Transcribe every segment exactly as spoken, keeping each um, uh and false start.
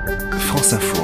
France Info.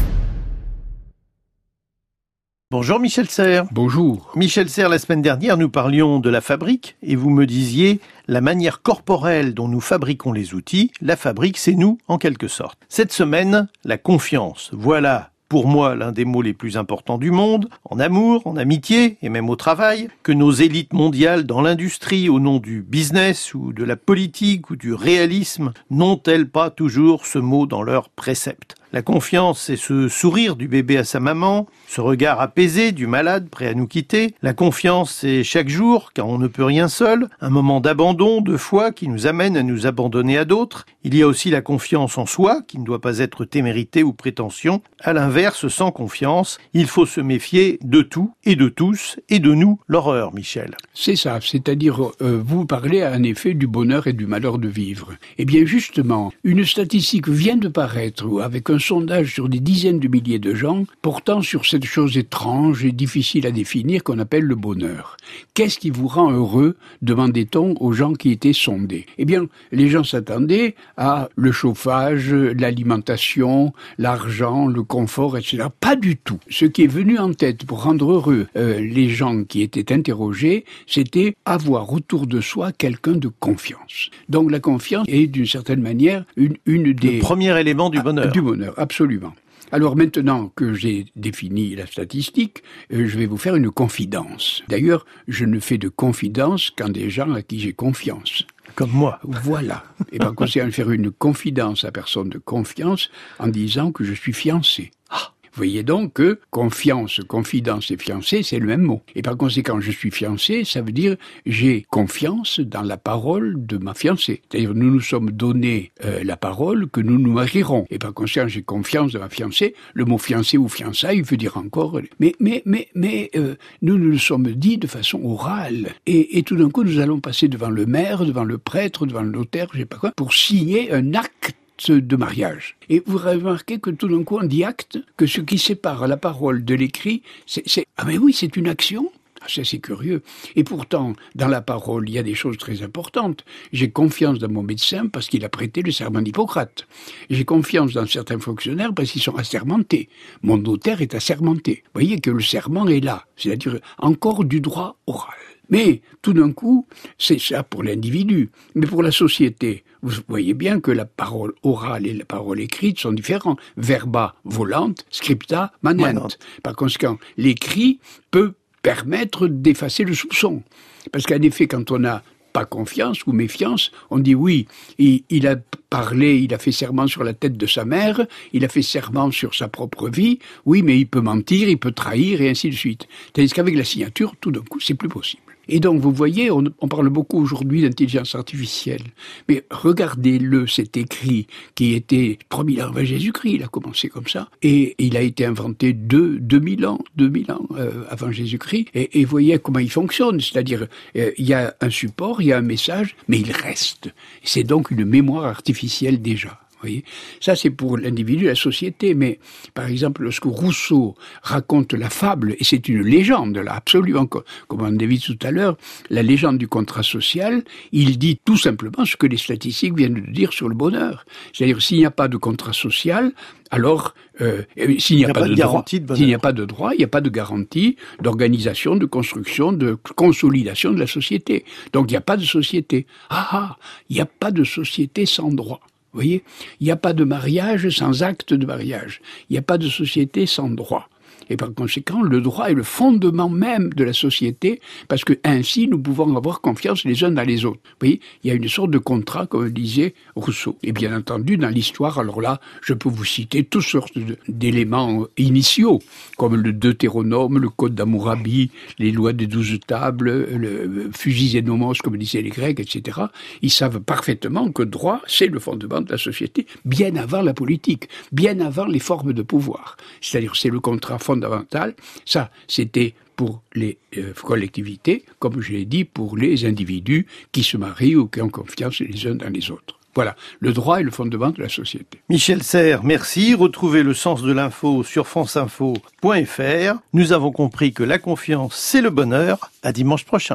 Bonjour Michel Serres. Bonjour. Michel Serres, la semaine dernière, nous parlions de la fabrique et vous me disiez la manière corporelle dont nous fabriquons les outils, la fabrique, c'est nous en quelque sorte. Cette semaine, la confiance. Voilà, pour moi, l'un des mots les plus importants du monde, en amour, en amitié et même au travail, que nos élites mondiales dans l'industrie, au nom du business ou de la politique ou du réalisme, n'ont-elles pas toujours ce mot dans leurs préceptes ? La confiance, c'est ce sourire du bébé à sa maman, ce regard apaisé du malade prêt à nous quitter. La confiance, c'est chaque jour, car on ne peut rien seul, un moment d'abandon, de foi qui nous amène à nous abandonner à d'autres. Il y a aussi la confiance en soi, qui ne doit pas être témérité ou prétention. À l'inverse, sans confiance, il faut se méfier de tout et de tous, et de nous, l'horreur, Michel. C'est ça, c'est-à-dire, euh, vous parlez en effet du bonheur et du malheur de vivre. Eh bien justement, une statistique vient de paraître avec un sondage sur des dizaines de milliers de gens portant sur cette chose étrange et difficile à définir qu'on appelle le bonheur. Qu'est-ce qui vous rend heureux, demandait-on aux gens qui étaient sondés. Eh bien, les gens s'attendaient à le chauffage, l'alimentation, l'argent, le confort, et cetera. Pas du tout. Ce qui est venu en tête pour rendre heureux euh, les gens qui étaient interrogés, c'était avoir autour de soi quelqu'un de confiance. Donc la confiance est d'une certaine manière une, une des... Le premier élément du bonheur. Ah, du bonheur, absolument. Alors maintenant que j'ai défini la statistique, euh, je vais vous faire une confidence. D'ailleurs, je ne fais de confidence qu'en des gens à qui j'ai confiance. Comme moi. Voilà. Et par conséquent, je vais faire une confidence à personne de confiance en disant que je suis fiancé. Ah. Vous voyez donc que confiance, confidence et fiancé, c'est le même mot. Et par conséquent, je suis fiancé, ça veut dire j'ai confiance dans la parole de ma fiancée. C'est-à-dire nous nous sommes donné euh, la parole que nous nous marierons. Et par conséquent, j'ai confiance dans ma fiancée. Le mot fiancé ou fiançailles veut dire encore... Mais, mais, mais, mais euh, nous nous le sommes dit de façon orale. Et, et tout d'un coup, nous allons passer devant le maire, devant le prêtre, devant le notaire, je sais pas quoi, pour signer un acte de mariage. Et vous remarquez que tout d'un coup on dit acte, que ce qui sépare la parole de l'écrit, c'est, c'est ah mais oui, c'est une action. Ah, ça c'est curieux. Et pourtant, dans la parole, il y a des choses très importantes. J'ai confiance dans mon médecin parce qu'il a prêté le serment d'Hippocrate. J'ai confiance dans certains fonctionnaires parce qu'ils sont assermentés. Mon notaire est assermenté. Vous voyez que le serment est là, c'est-à-dire encore du droit oral. Mais tout d'un coup, c'est ça pour l'individu. Mais pour la société, vous voyez bien que la parole orale et la parole écrite sont différents. Verba volant, scripta manent. manent. Par conséquent, l'écrit peut permettre d'effacer le soupçon. Parce qu'en effet, quand on n'a pas confiance ou méfiance, on dit oui, il, il a parlé, il a fait serment sur la tête de sa mère, il a fait serment sur sa propre vie, oui, mais il peut mentir, il peut trahir, et ainsi de suite. Tandis qu'avec la signature, tout d'un coup, c'est plus possible. Et donc, vous voyez, on, on parle beaucoup aujourd'hui d'intelligence artificielle. Mais regardez-le, cet écrit qui était trois mille ans avant Jésus-Christ, il a commencé comme ça. Et il a été inventé deux mille ans, deux mille ans euh, avant Jésus-Christ. Et, et voyez comment il fonctionne. C'est-à-dire, euh, il y a un support, il y a un message, mais il reste. C'est donc une mémoire artificielle déjà. Vous voyez, ça c'est pour l'individu, la société, mais par exemple lorsque Rousseau raconte la fable, et c'est une légende là, absolument, comme on a dit tout à l'heure, la légende du contrat social, il dit tout simplement ce que les statistiques viennent de dire sur le bonheur. C'est-à-dire s'il n'y a pas de contrat social, alors euh, s'il n'y a, a pas, pas de, de droit, de s'il n'y a pas de droit, il n'y a pas de garantie d'organisation, de construction, de consolidation de la société. Donc il n'y a pas de société. Ah ah, il n'y a pas de société sans droit. Vous voyez, il n'y a pas de mariage sans acte de mariage. Il n'y a pas de société sans droit. Et par conséquent, le droit est le fondement même de la société, parce que ainsi nous pouvons avoir confiance les uns dans les autres. Vous voyez, il y a une sorte de contrat, comme disait Rousseau. Et bien entendu, dans l'histoire, alors là, je peux vous citer toutes sortes de, d'éléments initiaux, comme le Deutéronome, le Code d'Hammurabi, les lois des douze tables, le Fusis et Nomos, comme disaient les Grecs, et cetera. Ils savent parfaitement que droit, c'est le fondement de la société, bien avant la politique, bien avant les formes de pouvoir. C'est-à-dire, c'est le contrat fondamental. Ça, c'était pour les euh, collectivités, comme je l'ai dit, pour les individus qui se marient ou qui ont confiance les uns dans les autres. Voilà, le droit est le fondement de la société. Michel Serres, merci. Retrouvez le sens de l'info sur franceinfo point f r. Nous avons compris que la confiance, c'est le bonheur. À dimanche prochain.